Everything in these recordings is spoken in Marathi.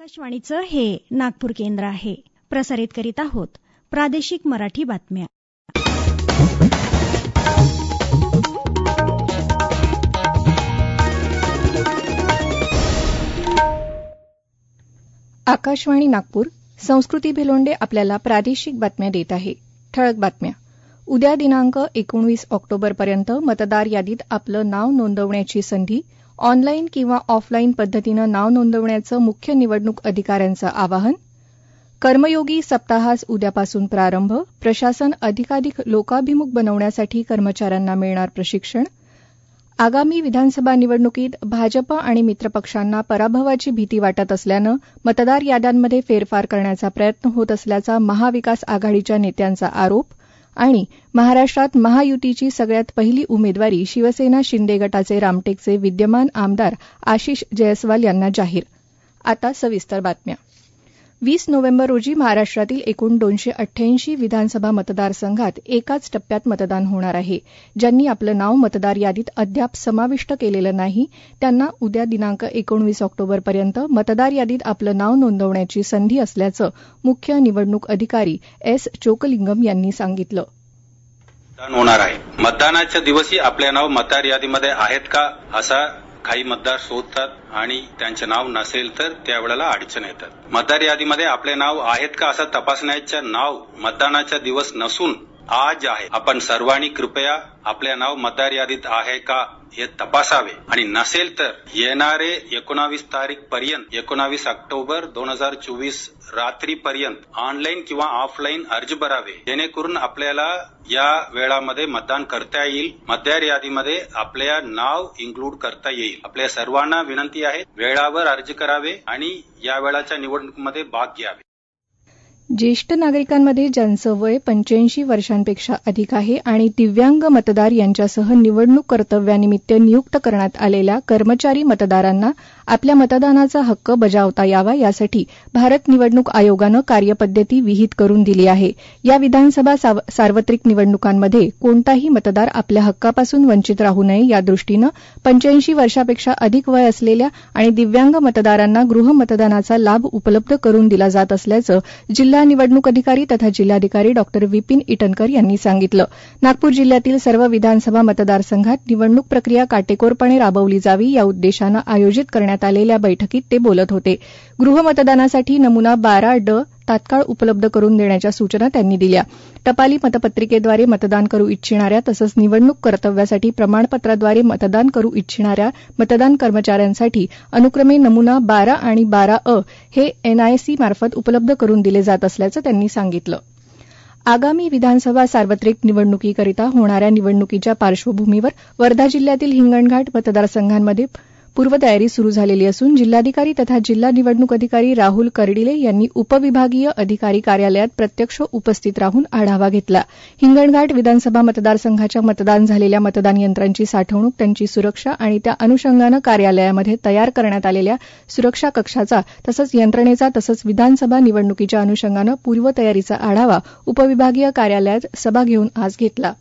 आकाशवाणीचं हे नागपूर केंद्र आहे. प्रसारित करीत आहोत प्रादेशिक मराठी बातम्या. आकाशवाणी नागपूर. संस्कृती भेलोंडे आपल्याला प्रादेशिक बातम्या देत आहे. ठळक बातम्या. उद्या दिनांक 19 ऑक्टोबरपर्यंत मतदार यादीत आपलं नाव नोंदवण्याची संधी. ऑनलाईन किंवा ऑफलाईन पद्धतीनं नाव नोंदवण्याचं मुख्य निवडणूक अधिकाऱ्यांचं आवाहन. कर्मयोगी सप्ताहास उद्यापासून प्रारंभ. प्रशासन अधिकाधिक लोकाभिमुख बनवण्यासाठी कर्मचाऱ्यांना मिळणार प्रशिक्षण. आगामी विधानसभा निवडणुकीत भाजप आणि मित्रपक्षांना पराभवाची भीती वाटत असल्यानं मतदार याद्यांमध्ये फेरफार करण्याचा प्रयत्न होत असल्याचा महाविकास आघाडीच्या नेत्यांचा आरोप. आणि महाराष्ट्रात महायुतीची सगळ्यात पहिली उमेदवारी शिवसेना शिंदे गटाचे रामटेकचे विद्यमान आमदार आशिष जयस्वाल यांना जाहीर. आता सविस्तर बातम्या. 20 नोव्हेंबर रोजी महाराष्ट्रातील एकूण 288 विधानसभा मतदारसंघात एकाच टप्प्यात मतदान होणार आहे. ज्यांनी आपलं नाव मतदार यादीत अद्याप समाविष्ट केलेलं नाही त्यांना उद्या दिनांक 19 ऑक्टोबरपर्यंत मतदार यादीत आपलं नाव नोंदवण्याची संधी असल्याचं मुख्य निवडणूक अधिकारी एस चोकलिंगम यांनी सांगितलं. मतदान होणार आहे. मतदानाच्या दिवशी आपले नाव मतदार यादीमध्ये आहेत का असा काही मतदार शोधतात आणि त्यांचे नाव नसेल तर त्यावेळेला अडचण येतात. मतदार यादीमध्ये आपले नाव आहेत का असं तपासण्याचे नाव मतदानाचा दिवस नसून आज आहे. आपण सर्वांनी कृपया आपले नाव मतदार यादीत आहे का हे तपासावे आणि नसेल तर येणारे 19 तारीख पर्यंत 19 ऑक्टोबर 2024 रात्रीपर्यंत ऑनलाईन किंवा ऑफलाईन अर्ज भरावे जेणेकरून आपल्याला या वेळामध्ये मतदान करता येईल. मतदार यादीमध्ये आपल्या नाव इन्क्लूड करता येईल. आपल्या सर्वांना विनंती आहे वेळावर अर्ज करावे आणि या वेळाच्या निवडणुकीमध्ये भाग घ्यावे. ज्येष्ठ नागरिकांमध्ये ज्यांचं वय 85 वर्षांपेक्षा अधिक आहे आणि दिव्यांग मतदार यांच्यासह निवडणूक कर्तव्यानिमित्त नियुक्त करण्यात आलेल्या कर्मचारी मतदारांना आपल्या मतदानाचा हक्क बजावता यावा यासाठी भारत निवडणूक आयोगानं कार्यपद्धती विहित करून दिली आहे. या विधानसभा सार्वत्रिक निवडणुकांमध्ये कोणताही मतदार आपल्या हक्कापासून वंचित राहू नये यादृष्टीनं 85 वर्षापेक्षा अधिक वय असलेल्या आणि दिव्यांग मतदारांना गृहमतदानाचा लाभ उपलब्ध करून दिला जात असल्याचं जिल्हा निवडणूक अधिकारी तथा जिल्हाधिकारी डॉ. विपिन इटनकर यांनी सांगितलं. नागपूर जिल्ह्यातील सर्व विधानसभा मतदारसंघात निवडणूक प्रक्रिया काटेकोरपणे राबवली जावी या उद्देशानं आयोजित करण्यात आलेल्या बैठकीत ते बोलत होते. गृहमतदानासाठी नमुना 12D तात्काळ उपलब्ध करून देण्याच्या सूचना त्यांनी दिल्या. टपाली मतपत्रिकेद्वारे मतदान करू इच्छिणाऱ्या तसंच निवडणूक कर्तव्यासाठी प्रमाणपत्राद्वारे मतदान करू इच्छिणाऱ्या मतदान कर्मचाऱ्यांसाठी अनुक्रमे नमुना 12 आणि 12A हे NIC मार्फत उपलब्ध करून दिले जात असल्याचं त्यांनी सांगितलं. आगामी विधानसभा सार्वत्रिक निवडणुकीकरिता होणाऱ्या निवडणुकीच्या पार्श्वभूमीवर वर्धा जिल्ह्यातील हिंगणघाट मतदारसंघांमध्ये पूर्वतयारी सुरू झालेली असून जिल्हाधिकारी तथा जिल्हा निवडणूक अधिकारी राहुल कर्डिले यांनी उपविभागीय अधिकारी कार्यालयात प्रत्यक्ष उपस्थित राहून आढावा घेतला. हिंगणघाट विधानसभा मतदारसंघाच्या मतदान झालेल्या मतदान यंत्रांची साठवणूक, त्यांची सुरक्षा आणि त्या अनुषंगानं कार्यालयामध्ये तयार करण्यात आलेल्या सुरक्षा कक्षाचा तसंच यंत्रणेचा तसंच विधानसभा निवडणुकीच्या अनुषंगानं पूर्वतयारीचा आढावा उपविभागीय कार्यालयात सभा घेऊन आज घेतला.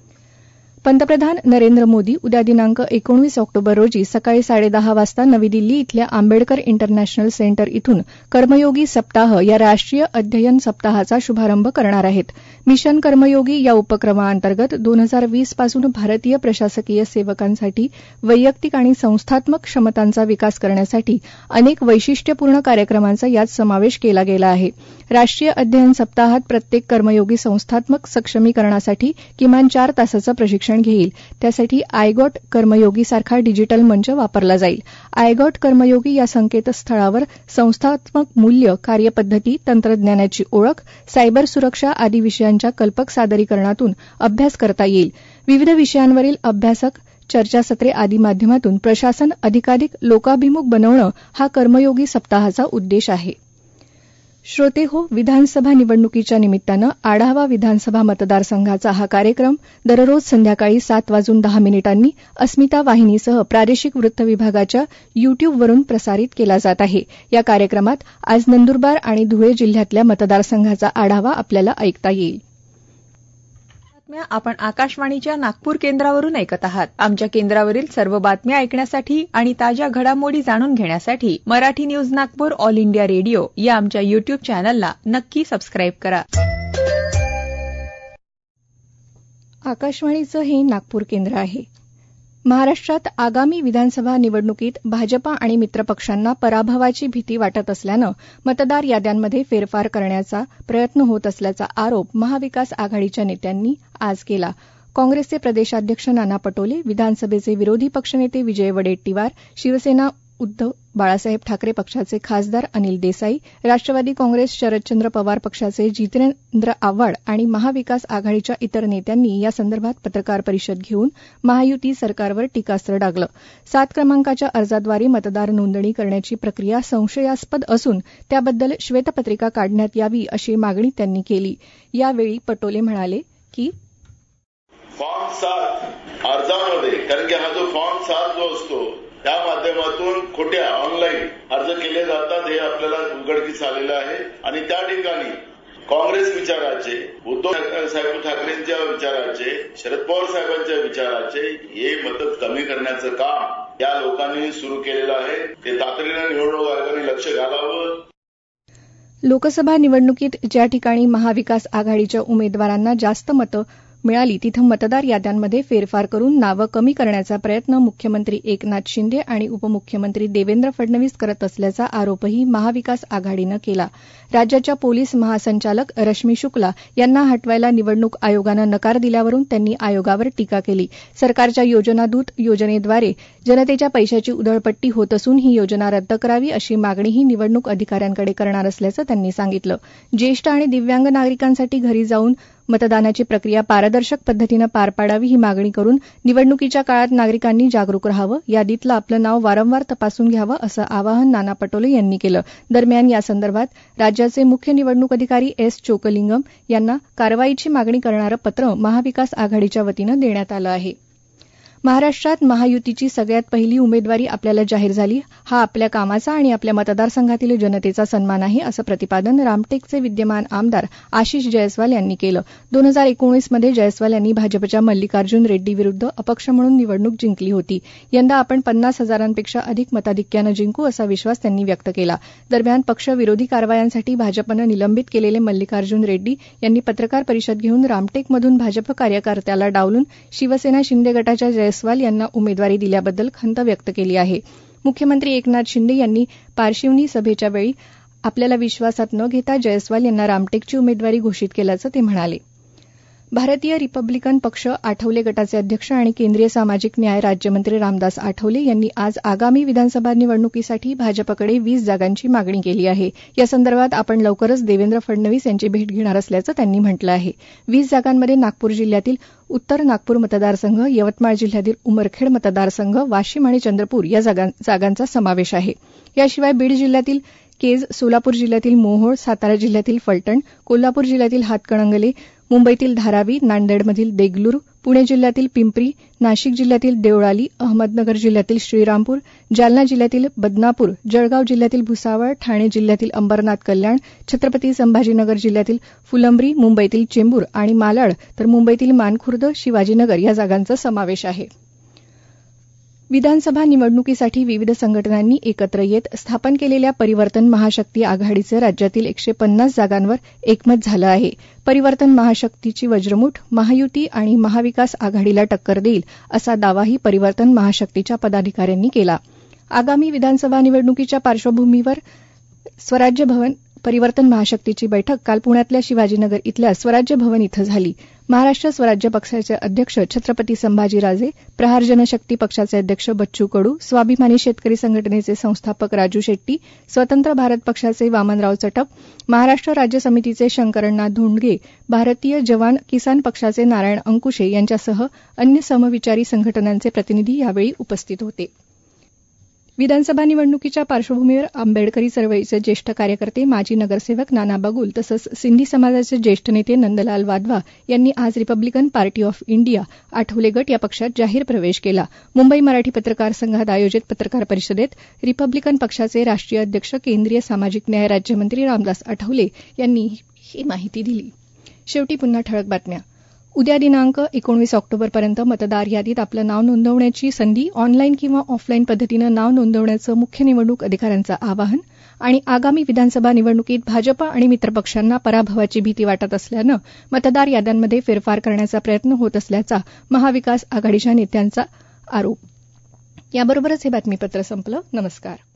पंतप्रधान नरेंद्र मोदी उद्या दिनांक 19 ऑक्टोबर रोजी सकाळी 10:30 वाजता नवी दिल्ली इथल्या आंबेडकर इंटरनॅशनल सेंटर इथून कर्मयोगी सप्ताह या राष्ट्रीय अध्ययन सप्ताहाचा शुभारंभ करणार आहेत. मिशन कर्मयोगी या उपक्रमाअंतर्गत 2020 पासून भारतीय प्रशासकीय सेवकांसाठी वैयक्तिक आणि संस्थात्मक क्षमतांचा विकास करण्यासाठी अनेक वैशिष्ट्यपूर्ण कार्यक्रमांचा यात समावेश केला गेला आहे. राष्ट्रीय अध्ययन सप्ताहात प्रत्येक कर्मयोगी संस्थात्मक सक्षमीकरणासाठी किमान 4 तासाचं प्रशिक्षण घेईल. त्यासाठी आयगॉट कर्मयोगी सारखा डिजिटल मंच वापरला जाईल. आयगॉट कर्मयोगी या संकेतस्थळावर संस्थात्मक मूल्य, कार्यपद्धती, तंत्रज्ञानाची ओळख, सायबर सुरक्षा आदी विषयांच्या कल्पक सादरीकरणातून अभ्यास करता येईल. विविध विषयांवरील अभ्यासक, चर्चासत्रे आदी माध्यमातून प्रशासन अधिकाधिक लोकाभिमुख बनवणं हा कर्मयोगी सप्ताहाचा उद्देश आहे. श्रोते हो, विधानसभा निवडणुकीच्या निमित्तानं आढावा विधानसभा मतदारसंघाचा हा कार्यक्रम दररोज संध्याकाळी 7:10 अस्मिता वाहिनीसह प्रादेशिक वृत्त विभागाच्या युट्यूबवरून प्रसारित केला जात आहे. या कार्यक्रमात आज नंदुरबार आणि धुळे जिल्ह्यातल्या मतदारसंघाचा आढावा आपल्याला ऐकता येईल. बातम्या आपण आकाशवाणीच्या नागपूर केंद्रावरून ऐकत आहात. आमच्या केंद्रावरील सर्व बातम्या ऐकण्यासाठी आणि ताज्या घडामोडी जाणून घेण्यासाठी Marathi news Nagpur all India radio या आमच्या युट्यूब चॅनलला नक्की सबस्क्राईब करा. आकाशवाणीचं हे नागपूर केंद्र आहे. महाराष्ट्रात आगामी विधानसभा निवडणुकीत भाजपा आणि मित्रपक्षांना पराभवाची भीती वाटत असल्यानं मतदार याद्यांमध्ये फेरफार करण्याचा प्रयत्न होत असल्याचा आरोप महाविकास आघाडीच्या नेत्यांनी आज केला. काँग्रेसचे प्रदेशाध्यक्ष नाना पटोले, विधानसभेचे विरोधी पक्षनेते विजय वडेट्टीवार, शिवसेना उद्धव बाळासाहेब ठाकरे पक्षाचे खासदार अनिल देसाई, राष्ट्रवादी काँग्रेस शरदचंद्र पवार पक्षाचे जितेंद्र आव्हाड आणि महाविकास आघाडीच्या इतर नेत्यांनी या संदर्भात पत्रकार परिषद घेऊन महायुती सरकारवर टीकास्त्र डागलं. 7 क्रमांकाच्या अर्जाद्वारे मतदार नोंदणी करण्याची प्रक्रिया संशयास्पद असून त्याबद्दल श्वेतपत्रिका काढण्यात यावी अशी मागणी त्यांनी केली. यावेळी पटोले म्हणाले की फॉर्म 7 अर्जामध्ये, कारण की हा जो फॉर्म 7 जो असतो त्या माध्यमातून खोट्या ऑनलाईन अर्ज केले जातात हे आपल्याला उघडकीस आलेलं आहे. आणि त्या ठिकाणी काँग्रेस विचाराचे, उद्धव साहेब ठाकरेंच्या विचाराचे, शरद पवार साहेबांच्या विचाराचे हे मत कमी करण्याचं काम या लोकांनी सुरू केलेलं आहे. ते तातडीनं निवडणूक आयोगाने लक्ष घालावं. लोकसभा निवडणुकीत ज्या ठिकाणी महाविकास आघाडीच्या उमेदवारांना जास्त मतं मिळाली तिथं मतदार याद्यांमध्ये फेरफार करून नावं कमी करण्याचा प्रयत्न मुख्यमंत्री एकनाथ शिंदे आणि उपमुख्यमंत्री देवेंद्र फडणवीस करत असल्याचा आरोपही महाविकास आघाडीनं केला. राज्याच्या पोलीस महासंचालक रश्मी शुक्ला यांना हटवायला निवडणूक आयोगानं नकार दिल्यावरून त्यांनी आयोगावर टीका केली. सरकारच्या योजना दूत योजनेद्वारे जनतेच्या पैशाची उधळपट्टी होत असून ही योजना रद्द करावी अशी मागणीही निवडणूक अधिकाऱ्यांकडे करणार असल्याचं त्यांनी सांगितलं. ज्येष्ठ आणि दिव्यांग नागरिकांसाठी घरी जाऊन मतदानाची प्रक्रिया पारदर्शक पद्धतीनं पार पाडावी ही मागणी करून निवडणुकीच्या काळात नागरिकांनी जागरूक राहावं, यादीतलं आपलं नाव वारंवार तपासून घ्यावं असं आवाहन नाना पटोले यांनी केलं. दरम्यान या संदर्भात राज्याचे मुख्य निवडणूक अधिकारी एस चोकलिंगम यांना कारवाईची मागणी करणारं पत्र महाविकास आघाडीच्या वतीनं देण्यात आलं आहे. महाराष्ट्रात महायुतीची सगळ्यात पहिली उमेदवारी आपल्याला जाहीर झाली. हा आपल्या कामाचा आणि आपल्या मतदारसंघातील जनतेचा सन्मान आहे असं प्रतिपादन रामटेकचे विद्यमान आमदार आशिष जयस्वाल यांनी केलं. 2019 मध्ये जयस्वाल यांनी भाजपच्या मल्लिकार्जुन रेड्डी विरुद्ध अपक्ष म्हणून निवडणूक जिंकली होती. यंदा आपण 50,000पेक्षा अधिक मताधिक्यानं जिंकू असा विश्वास त्यांनी व्यक्त केला. दरम्यान पक्ष विरोधी कारवायांसाठी भाजपनं निलंबित केलेले मल्लिकार्जुन रेड्डी यांनी पत्रकार परिषद घेऊन रामटेकमधून भाजप कार्यकर्त्याला डावलून शिवसेना शिंदे गटाच्या जयस्वाल यांना उमेदवारी दिल्याबद्दल खंत व्यक्त केली आहे. मुख्यमंत्री एकनाथ शिंदे यांनी पारशिवनी सभेच्या वेळी आपल्याला विश्वासात न घेता जयस्वाल यांना रामटेकची उमेदवारी घोषित केल्याचं ते म्हणाले. भारतीय रिपब्लिकन पक्ष आठवले गटाचे अध्यक्ष आणि केंद्रीय सामाजिक न्याय राज्यमंत्री रामदास आठवले यांनी आज आगामी विधानसभा निवडणुकीसाठी भाजपकडे 20 जागांची मागणी केली आहे. या संदर्भात आपण लवकरच देवेंद्र फडणवीस यांची भेट घेणार असल्याचं त्यांनी म्हटलं आहे. 20 जागांमध्ये नागपूर जिल्ह्यातील उत्तर नागपूर मतदारसंघ, यवतमाळ जिल्ह्यातील उमरखेड मतदारसंघ, वाशिम आणि चंद्रपूर या जागांचा समावेश आहे. याशिवाय बीड जिल्ह्यातील केज, सोलापूर जिल्ह्यातील मोहोळ, सातारा जिल्ह्यातील फलटण, कोल्हापूर जिल्ह्यातील हातकणंगले, मुंबईतील धारावी, नांदेडमधील देगलूर, पुणे जिल्ह्यातील पिंपरी, नाशिक जिल्ह्यातील देवळाली, अहमदनगर जिल्ह्यातील श्रीरामपूर, जालना जिल्ह्यातील बदनापूर, जळगाव जिल्ह्यातील भुसावळ, ठाणे जिल्ह्यातील अंबरनाथ कल्याण, छत्रपती संभाजीनगर जिल्ह्यातील फुलंब्री, मुंबईतील चेंबूर आणि मालाड तर मुंबईतील मानखुर्द, शिवाजीनगर या जागांचा समावेश आहे. विधानसभा निवडणुकीसाठी विविध संघटनांनी एकत्र येत स्थापन केलेल्या परिवर्तन महाशक्ती आघाडीचं राज्यातील 150 जागांवर एकमत झालं आहे. परिवर्तन महाशक्तीची वज्रमुठ महायुती आणि महाविकास आघाडीला टक्कर देईल असा दावाही परिवर्तन महाशक्तीच्या पदाधिकाऱ्यांनी केला. आगामी विधानसभा निवडणुकीच्या पार्श्वभूमीवर स्वराज्य भवन परिवर्तन महाशक्तीची बैठक काल पुण्यातल्या शिवाजीनगर इथल्या स्वराज्य भवन इथं झाली. महाराष्ट्र स्वराज्य पक्षाचे अध्यक्ष छत्रपती संभाजीराजे, प्रहार जनशक्ती पक्षाचे अध्यक्ष बच्चू कडू, स्वाभिमानी शेतकरी संघटनेचे संस्थापक राजू शेट्टी, स्वतंत्र भारत पक्षाचे वामनराव चटप, महाराष्ट्र राज्य समितीचे शंकरण्णा धोंडगे, भारतीय जवान किसान पक्षाचे नारायण अंकुशे यांच्यासह अन्य समविचारी संघटनांचे प्रतिनिधी यावेळी उपस्थित होते. विधानसभा निवडणुकीच्या पार्श्वभूमीवर आंबेडकरी चळवळीचे ज्येष्ठ कार्यकर्ते माजी नगरसेवक नाना बगुल तसंच सिंधी समाजाचे ज्येष्ठ नेते नंदलाल वाधवा यांनी आज Republican party of India Athawale गट या पक्षात जाहीर प्रवेश केला. मुंबई मराठी पत्रकार संघात आयोजित पत्रकार परिषदेत रिपब्लिकन पक्षाचे राष्ट्रीय अध्यक्ष केंद्रीय सामाजिक न्याय राज्यमंत्री रामदास आठवले यांनी ही माहिती दिली. शेवटी पुन्हा ठळक बातम्या. उद्या दिनांक 19 ऑक्टोबरपर्यंत मतदार यादीत आपलं नाव नोंदवण्याची संधी. ऑनलाईन किंवा ऑफलाईन पद्धतीनं नाव नोंदवण्याचं मुख्य निवडणूक अधिकाऱ्यांचं आवाहन. आणि आगामी विधानसभा निवडणुकीत भाजपा आणि मित्रपक्षांना पराभवाची भीती वाटत असल्यानं मतदार याद्यांमध्ये फेरफार करण्याचा प्रयत्न होत असल्याचा महाविकास आघाडीच्या नेत्यांचा आरोप. याबरोबरच हे बातमीपत्र संपलं. नमस्कार.